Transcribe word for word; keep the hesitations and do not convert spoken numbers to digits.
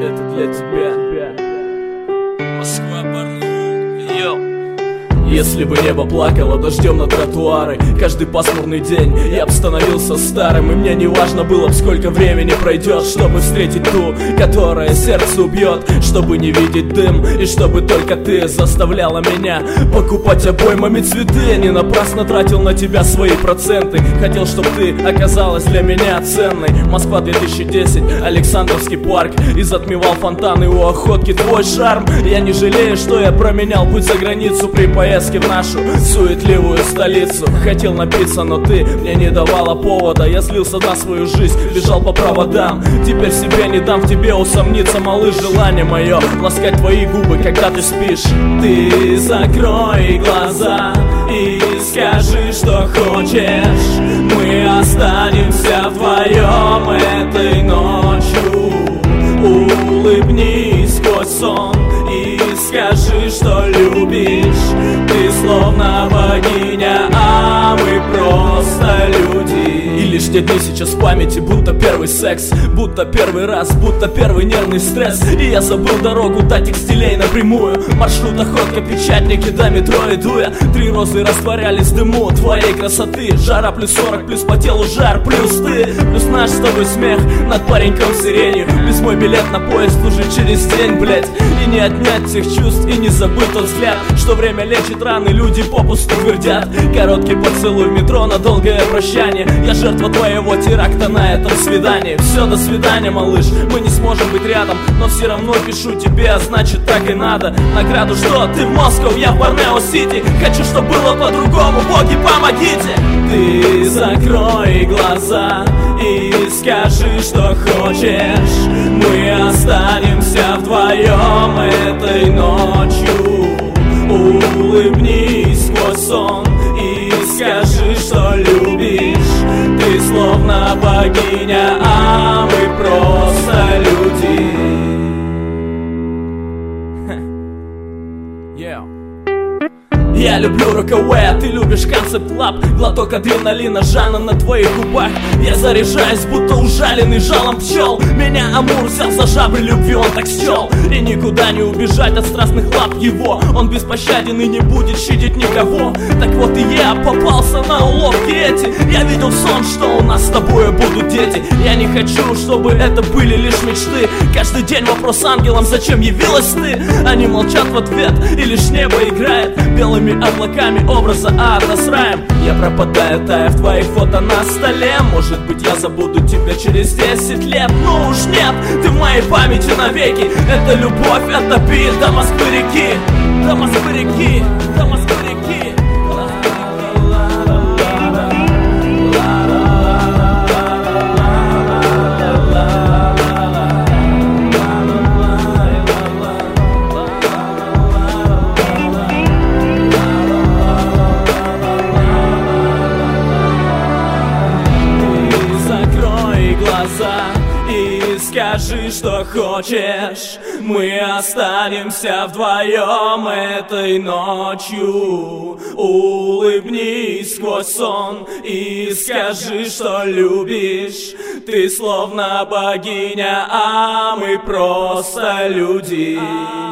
это для тебя. Москва, Барнаул, йоу. Если бы небо плакало дождем на тротуары каждый пасмурный день, я б становился старым, и мне не важно было б, сколько времени пройдет, чтобы встретить ту, которая сердце убьет, чтобы не видеть дым, и чтобы только ты заставляла меня покупать обоймами цветы. Я не напрасно тратил на тебя свои проценты, хотел, чтобы ты оказалась для меня ценной. Москва две тысячи десять, Александровский парк, и затмевал фонтаны у охотки твой шарм. Я не жалею, что я променял путь за границу при поездке в нашу суетливую столицу. Хотел напиться, но ты мне не давала повода. Я слился на свою жизнь, бежал по проводам. Теперь себе не дам в тебе усомниться, малыш. Желание мое ласкать твои губы, когда ты спишь. Ты закрой глаза и скажи, что хочешь. Мы останемся вдвоем этой ночью. Улыбнись сквозь сон и скажи, что любишь. Ты словно богиня, а мы просто люди. И лишь те дни сейчас в памяти, будто первый секс, будто первый раз, будто первый нервный стресс. И я забыл дорогу до текстилей напрямую. Маршрут охотка, печатники до метро иду я. Три розы растворялись в дыму твоей красоты. Жара плюс сорок, плюс по телу жар, плюс ты, плюс наш с тобой смех над пареньком сиренью. Плюс мой билет на поезд уже через день, блять. И не отнять всех чувств, и не забыть тот взгляд, что время лечит раны, люди попусту твердят. Короткий поцелуй в метро на долгое прощание. Я жертва твоего теракта на этом свидании. Все, до свидания, малыш, мы не сможем быть рядом, но все равно пишу тебе, а значит так и надо. Награду что? Ты в Москву, я в Барнео-Сити. Хочу, чтобы было по-другому, боги, помогите. Ты закрой глаза и скажи, что хочешь. Мы останемся вдвоем этой ночью. Улыбнись сквозь сон и скажи, что любишь. Ты словно богиня, а мы просто люди. Yeah. Я люблю роковое, ты любишь концепт-лап. Глоток адреналина, Жанна на твоих губах. Я заряжаюсь, будто ужаленный жалом пчел. Меня Амур взял за жабры любви, он так счел. И никуда не убежать от страстных лап его. Он беспощаден и не будет щадить никого. Так вот и я попался на уловки эти. Я видел сон, что у нас с тобой будут дети. Я не хочу, чтобы это были лишь мечты. Каждый день вопрос ангелам, зачем явилась ты? Они молчат в ответ, и лишь небо играет белыми облаками образа ада с раем. Я пропадаю, тая в твоих фото на столе. Может быть, я забуду тебя через десять лет. Ну уж нет, ты в моей памяти навеки. Это любовь, это бит до Москвы-реки. До Москвы-реки, до Москвы-реки. И скажи, что хочешь. Мы останемся вдвоем этой ночью. Улыбнись сквозь сон и скажи, что любишь. Ты словно богиня, а мы просто люди.